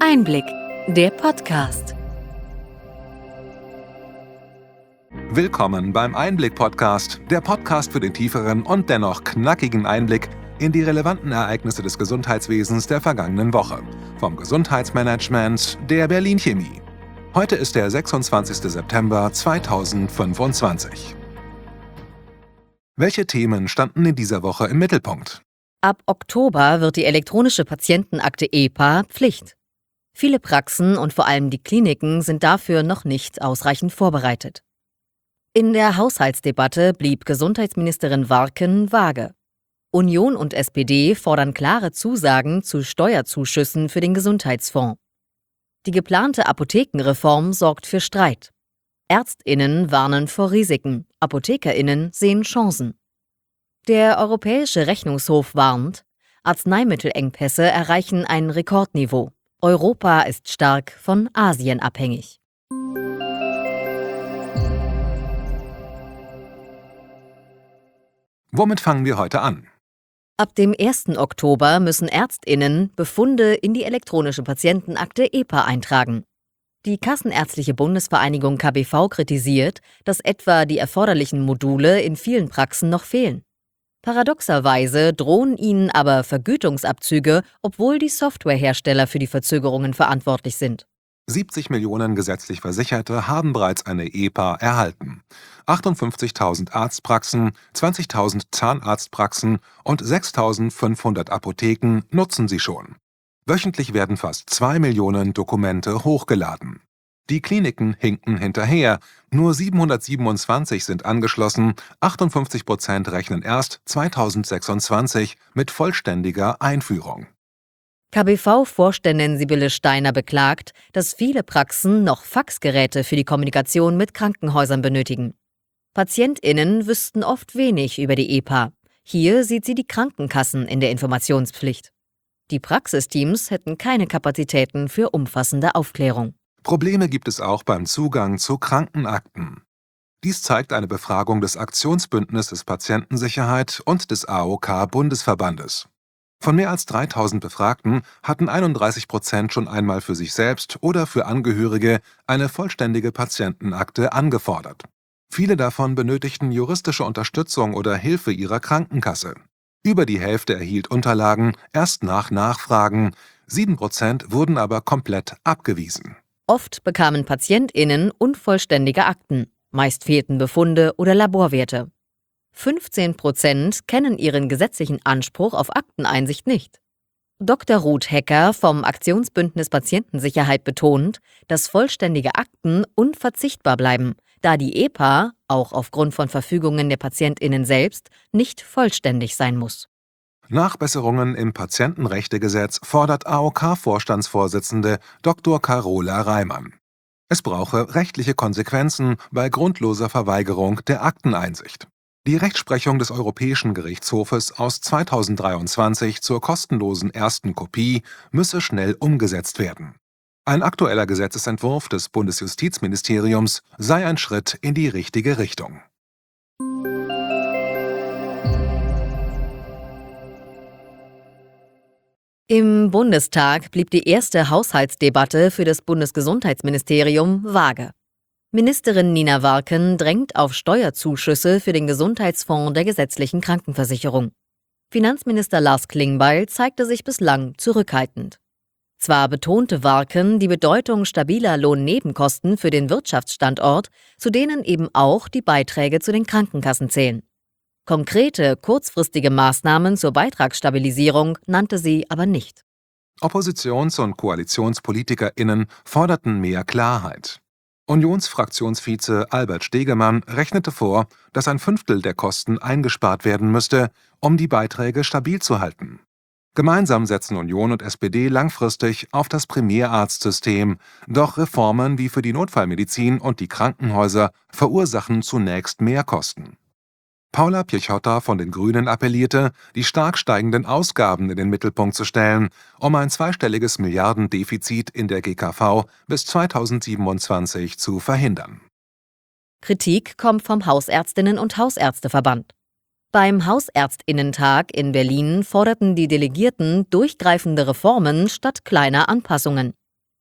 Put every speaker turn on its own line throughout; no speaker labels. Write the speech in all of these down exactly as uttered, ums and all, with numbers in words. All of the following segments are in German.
Einblick, der Podcast.
Willkommen beim Einblick-Podcast, der Podcast für den tieferen und dennoch knackigen Einblick in die relevanten Ereignisse des Gesundheitswesens der vergangenen Woche. Vom Gesundheitsmanagement der Berlin Chemie. Heute ist der sechsundzwanzigster September zweitausendfünfundzwanzig. Welche Themen standen in dieser Woche im Mittelpunkt?
Ab Oktober wird die elektronische Patientenakte E P A Pflicht. Viele Praxen und vor allem die Kliniken sind dafür noch nicht ausreichend vorbereitet. In der Haushaltsdebatte blieb Gesundheitsministerin Warken vage. Union und S P D fordern klare Zusagen zu Steuerzuschüssen für den Gesundheitsfonds. Die geplante Apothekenreform sorgt für Streit. ÄrztInnen warnen vor Risiken, ApothekerInnen sehen Chancen. Der Europäische Rechnungshof warnt, Arzneimittelengpässe erreichen ein Rekordniveau. Europa ist stark von Asien abhängig.
Womit fangen wir heute an?
Ab dem ersten Oktober müssen ÄrztInnen Befunde in die elektronische Patientenakte E P A eintragen. Die Kassenärztliche Bundesvereinigung K B V kritisiert, dass etwa die erforderlichen Module in vielen Praxen noch fehlen. Paradoxerweise drohen ihnen aber Vergütungsabzüge, obwohl die Softwarehersteller für die Verzögerungen verantwortlich sind.
siebzig Millionen gesetzlich Versicherte haben bereits eine E P A erhalten. achtundfünfzigtausend Arztpraxen, zwanzigtausend Zahnarztpraxen und sechstausendfünfhundert Apotheken nutzen sie schon. Wöchentlich werden fast zwei Millionen Dokumente hochgeladen. Die Kliniken hinken hinterher. Nur siebenhundertsiebenundzwanzig sind angeschlossen, achtundfünfzig Prozent rechnen erst zweitausendsechsundzwanzig mit vollständiger Einführung.
K B V-Vorständin Sibylle Steiner beklagt, dass viele Praxen noch Faxgeräte für die Kommunikation mit Krankenhäusern benötigen. PatientInnen wüssten oft wenig über die E P A. Hier sieht sie die Krankenkassen in der Informationspflicht. Die Praxisteams hätten keine Kapazitäten für umfassende Aufklärung.
Probleme gibt es auch beim Zugang zu Krankenakten. Dies zeigt eine Befragung des Aktionsbündnisses Patientensicherheit und des A O K-Bundesverbandes. Von mehr als dreitausend Befragten hatten einunddreißig Prozent schon einmal für sich selbst oder für Angehörige eine vollständige Patientenakte angefordert. Viele davon benötigten juristische Unterstützung oder Hilfe ihrer Krankenkasse. Über die Hälfte erhielt Unterlagen erst nach Nachfragen, sieben Prozent wurden aber komplett abgewiesen.
Oft bekamen PatientInnen unvollständige Akten, meist fehlten Befunde oder Laborwerte. fünfzehn Prozent kennen ihren gesetzlichen Anspruch auf Akteneinsicht nicht. Doktor Ruth Hecker vom Aktionsbündnis Patientensicherheit betont, dass vollständige Akten unverzichtbar bleiben, da die E P A, auch aufgrund von Verfügungen der PatientInnen selbst, nicht vollständig sein muss.
Nachbesserungen im Patientenrechtegesetz fordert A O K-Vorstandsvorsitzende Doktor Carola Reimann. Es brauche rechtliche Konsequenzen bei grundloser Verweigerung der Akteneinsicht. Die Rechtsprechung des Europäischen Gerichtshofes aus zweitausenddreiundzwanzig zur kostenlosen ersten Kopie müsse schnell umgesetzt werden. Ein aktueller Gesetzesentwurf des Bundesjustizministeriums sei ein Schritt in die richtige Richtung.
Im Bundestag blieb die erste Haushaltsdebatte für das Bundesgesundheitsministerium vage. Ministerin Nina Warken drängt auf Steuerzuschüsse für den Gesundheitsfonds der gesetzlichen Krankenversicherung. Finanzminister Lars Klingbeil zeigte sich bislang zurückhaltend. Zwar betonte Warken die Bedeutung stabiler Lohnnebenkosten für den Wirtschaftsstandort, zu denen eben auch die Beiträge zu den Krankenkassen zählen. Konkrete, kurzfristige Maßnahmen zur Beitragsstabilisierung nannte sie aber nicht.
Oppositions- und KoalitionspolitikerInnen forderten mehr Klarheit. Unionsfraktionsvize Albert Stegemann rechnete vor, dass ein Fünftel der Kosten eingespart werden müsste, um die Beiträge stabil zu halten. Gemeinsam setzen Union und S P D langfristig auf das Primärarztsystem, doch Reformen wie für die Notfallmedizin und die Krankenhäuser verursachen zunächst Mehrkosten. Paula Piechota von den Grünen appellierte, die stark steigenden Ausgaben in den Mittelpunkt zu stellen, um ein zweistelliges Milliardendefizit in der G K V bis zweitausendsiebenundzwanzig zu verhindern.
Kritik kommt vom Hausärztinnen- und Hausärzteverband. Beim Hausärztinnentag in Berlin forderten die Delegierten durchgreifende Reformen statt kleiner Anpassungen.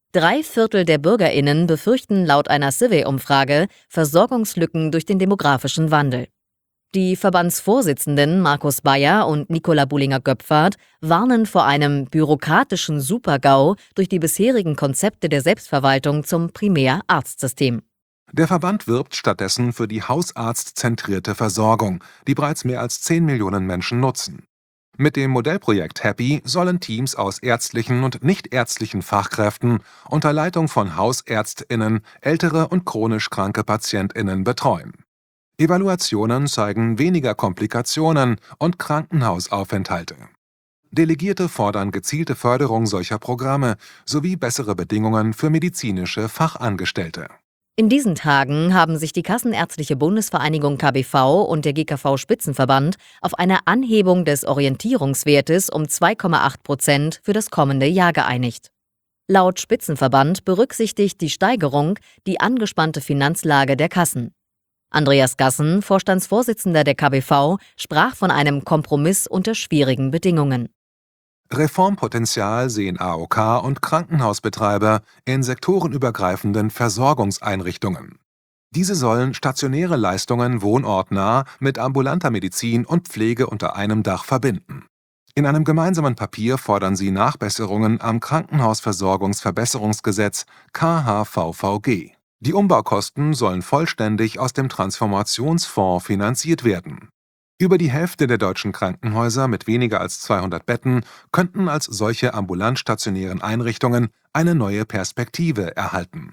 Drei Viertel der BürgerInnen befürchten laut einer Survey-Umfrage Versorgungslücken durch den demografischen Wandel. Die Verbandsvorsitzenden Markus Bayer und Nicola Bullinger-Göpfert warnen vor einem bürokratischen Super-GAU durch die bisherigen Konzepte der Selbstverwaltung zum Primärarztsystem.
Der Verband wirbt stattdessen für die hausarztzentrierte Versorgung, die bereits mehr als zehn Millionen Menschen nutzen. Mit dem Modellprojekt Happy sollen Teams aus ärztlichen und nichtärztlichen Fachkräften unter Leitung von HausärztInnen ältere und chronisch kranke PatientInnen betreuen. Evaluationen zeigen weniger Komplikationen und Krankenhausaufenthalte. Delegierte fordern gezielte Förderung solcher Programme sowie bessere Bedingungen für medizinische Fachangestellte.
In diesen Tagen haben sich die Kassenärztliche Bundesvereinigung K B V und der G K V-Spitzenverband auf eine Anhebung des Orientierungswertes um zwei Komma acht Prozent für das kommende Jahr geeinigt. Laut Spitzenverband berücksichtigt die Steigerung die angespannte Finanzlage der Kassen. Andreas Gassen, Vorstandsvorsitzender der K B V, sprach von einem Kompromiss unter schwierigen Bedingungen.
Reformpotenzial sehen A O K und Krankenhausbetreiber in sektorenübergreifenden Versorgungseinrichtungen. Diese sollen stationäre Leistungen wohnortnah mit ambulanter Medizin und Pflege unter einem Dach verbinden. In einem gemeinsamen Papier fordern sie Nachbesserungen am Krankenhausversorgungsverbesserungsgesetz K H V V G. Die Umbaukosten sollen vollständig aus dem Transformationsfonds finanziert werden. Über die Hälfte der deutschen Krankenhäuser mit weniger als zweihundert Betten könnten als solche ambulant stationären Einrichtungen eine neue Perspektive erhalten.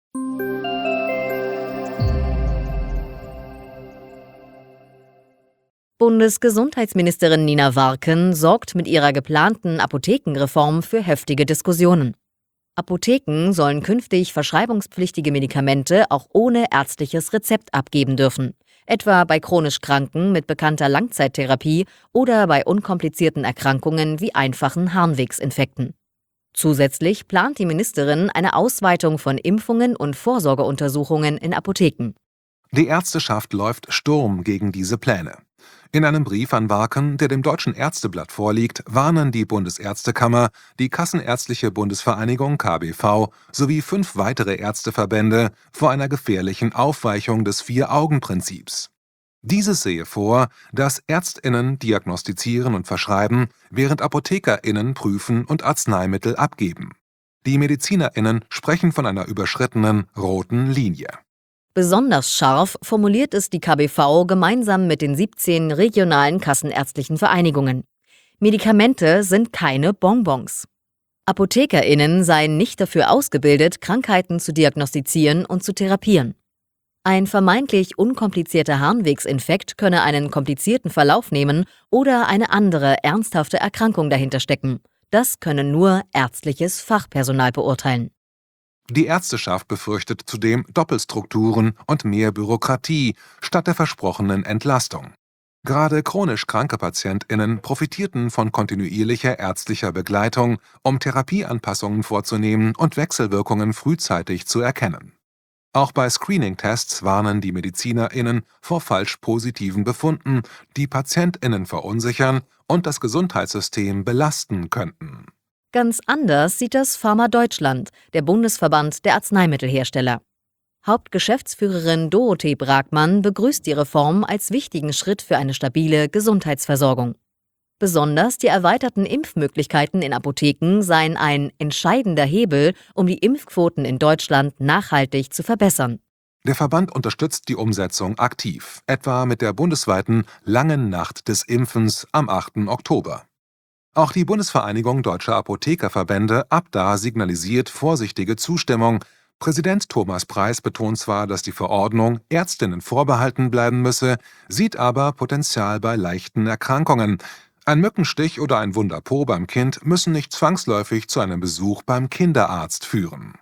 Bundesgesundheitsministerin Nina Warken sorgt mit ihrer geplanten Apothekenreform für heftige Diskussionen. Apotheken sollen künftig verschreibungspflichtige Medikamente auch ohne ärztliches Rezept abgeben dürfen, etwa bei chronisch Kranken mit bekannter Langzeittherapie oder bei unkomplizierten Erkrankungen wie einfachen Harnwegsinfekten. Zusätzlich plant die Ministerin eine Ausweitung von Impfungen und Vorsorgeuntersuchungen in Apotheken.
Die Ärzteschaft läuft Sturm gegen diese Pläne. In einem Brief an Warken, der dem Deutschen Ärzteblatt vorliegt, warnen die Bundesärztekammer, die Kassenärztliche Bundesvereinigung K B V sowie fünf weitere Ärzteverbände vor einer gefährlichen Aufweichung des Vier-Augen-Prinzips. Dieses sehe vor, dass ÄrztInnen diagnostizieren und verschreiben, während ApothekerInnen prüfen und Arzneimittel abgeben. Die MedizinerInnen sprechen von einer überschrittenen roten Linie.
Besonders scharf formuliert es die K B V gemeinsam mit den siebzehn regionalen kassenärztlichen Vereinigungen. Medikamente sind keine Bonbons. ApothekerInnen seien nicht dafür ausgebildet, Krankheiten zu diagnostizieren und zu therapieren. Ein vermeintlich unkomplizierter Harnwegsinfekt könne einen komplizierten Verlauf nehmen oder eine andere ernsthafte Erkrankung dahinter stecken. Das könne nur ärztliches Fachpersonal beurteilen.
Die Ärzteschaft befürchtet zudem Doppelstrukturen und mehr Bürokratie statt der versprochenen Entlastung. Gerade chronisch kranke PatientInnen profitierten von kontinuierlicher ärztlicher Begleitung, um Therapieanpassungen vorzunehmen und Wechselwirkungen frühzeitig zu erkennen. Auch bei Screening-Tests warnen die MedizinerInnen vor falsch positiven Befunden, die PatientInnen verunsichern und das Gesundheitssystem belasten könnten.
Ganz anders sieht das Pharma Deutschland, der Bundesverband der Arzneimittelhersteller. Hauptgeschäftsführerin Dorothee Bragmann begrüßt die Reform als wichtigen Schritt für eine stabile Gesundheitsversorgung. Besonders die erweiterten Impfmöglichkeiten in Apotheken seien ein entscheidender Hebel, um die Impfquoten in Deutschland nachhaltig zu verbessern.
Der Verband unterstützt die Umsetzung aktiv, etwa mit der bundesweiten Langen Nacht des Impfens am achten Oktober. Auch die Bundesvereinigung Deutscher Apothekerverbände ABDA signalisiert vorsichtige Zustimmung. Präsident Thomas Preis betont zwar, dass die Verordnung Ärztinnen vorbehalten bleiben müsse, sieht aber Potenzial bei leichten Erkrankungen. Ein Mückenstich oder ein Wunderpo beim Kind müssen nicht zwangsläufig zu einem Besuch beim Kinderarzt führen.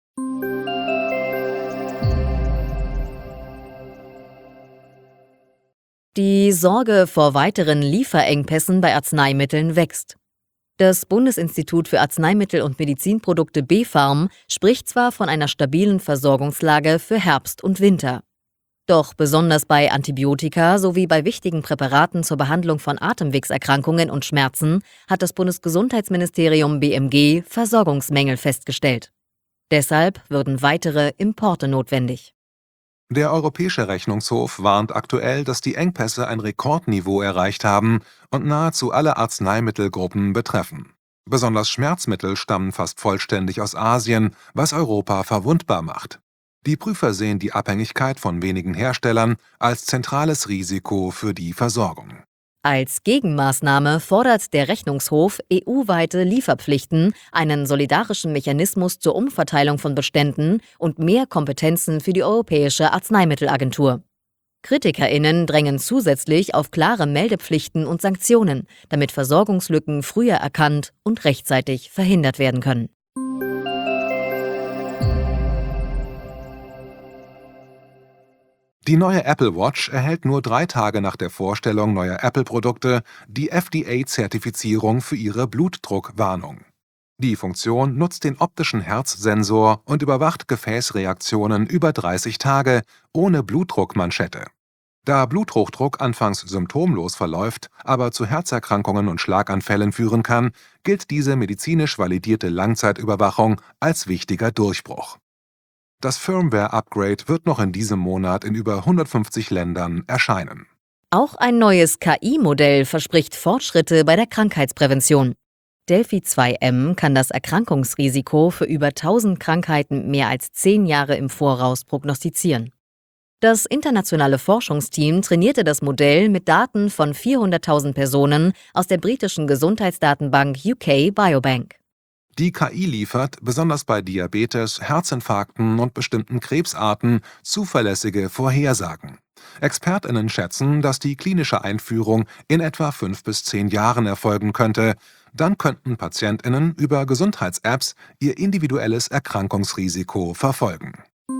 Die Sorge vor weiteren Lieferengpässen bei Arzneimitteln wächst. Das Bundesinstitut für Arzneimittel und Medizinprodukte B Pharm spricht zwar von einer stabilen Versorgungslage für Herbst und Winter. Doch besonders bei Antibiotika sowie bei wichtigen Präparaten zur Behandlung von Atemwegserkrankungen und Schmerzen hat das Bundesgesundheitsministerium B M G Versorgungsmängel festgestellt. Deshalb würden weitere Importe notwendig.
Der Europäische Rechnungshof warnt aktuell, dass die Engpässe ein Rekordniveau erreicht haben und nahezu alle Arzneimittelgruppen betreffen. Besonders Schmerzmittel stammen fast vollständig aus Asien, was Europa verwundbar macht. Die Prüfer sehen die Abhängigkeit von wenigen Herstellern als zentrales Risiko für die Versorgung.
Als Gegenmaßnahme fordert der Rechnungshof E U-weite Lieferpflichten, einen solidarischen Mechanismus zur Umverteilung von Beständen und mehr Kompetenzen für die Europäische Arzneimittelagentur. KritikerInnen drängen zusätzlich auf klare Meldepflichten und Sanktionen, damit Versorgungslücken früher erkannt und rechtzeitig verhindert werden können.
Die neue Apple Watch erhält nur drei Tage nach der Vorstellung neuer Apple-Produkte die F D A-Zertifizierung für ihre Blutdruckwarnung. Die Funktion nutzt den optischen Herzsensor und überwacht Gefäßreaktionen über dreißig Tage ohne Blutdruckmanschette. Da Bluthochdruck anfangs symptomlos verläuft, aber zu Herzerkrankungen und Schlaganfällen führen kann, gilt diese medizinisch validierte Langzeitüberwachung als wichtiger Durchbruch. Das Firmware-Upgrade wird noch in diesem Monat in über hundertfünfzig Ländern erscheinen.
Auch ein neues K I-Modell verspricht Fortschritte bei der Krankheitsprävention. Delphi zwei M kann das Erkrankungsrisiko für über tausend Krankheiten mehr als zehn Jahre im Voraus prognostizieren. Das internationale Forschungsteam trainierte das Modell mit Daten von vierhunderttausend Personen aus der britischen Gesundheitsdatenbank U K Biobank.
Die K I liefert, besonders bei Diabetes, Herzinfarkten und bestimmten Krebsarten, zuverlässige Vorhersagen. ExpertInnen schätzen, dass die klinische Einführung in etwa fünf bis zehn Jahren erfolgen könnte. Dann könnten PatientInnen über Gesundheits-Apps ihr individuelles Erkrankungsrisiko verfolgen.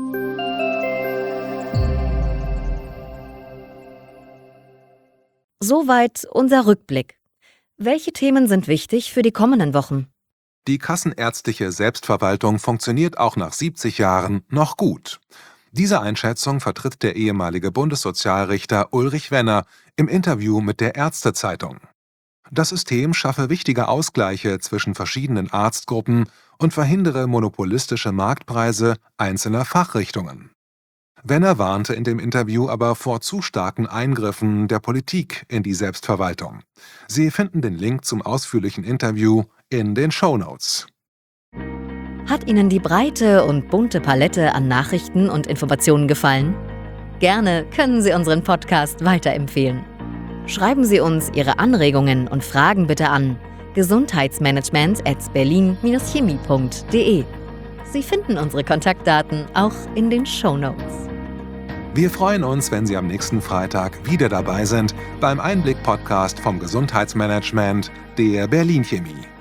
Soweit unser Rückblick. Welche Themen sind wichtig für die kommenden Wochen?
Die kassenärztliche Selbstverwaltung funktioniert auch nach siebzig Jahren noch gut. Diese Einschätzung vertritt der ehemalige Bundessozialrichter Ulrich Wenner im Interview mit der Ärzte-Zeitung. Das System schaffe wichtige Ausgleiche zwischen verschiedenen Arztgruppen und verhindere monopolistische Marktpreise einzelner Fachrichtungen. Wenner warnte in dem Interview aber vor zu starken Eingriffen der Politik in die Selbstverwaltung. Sie finden den Link zum ausführlichen Interview in den Shownotes.
Hat Ihnen die breite und bunte Palette an Nachrichten und Informationen gefallen? Gerne können Sie unseren Podcast weiterempfehlen. Schreiben Sie uns Ihre Anregungen und Fragen bitte an gesundheitsmanagement at berlin dash chemie punkt de. Sie finden unsere Kontaktdaten auch in den Shownotes.
Wir freuen uns, wenn Sie am nächsten Freitag wieder dabei sind beim Einblick-Podcast vom Gesundheitsmanagement der Berlin Chemie.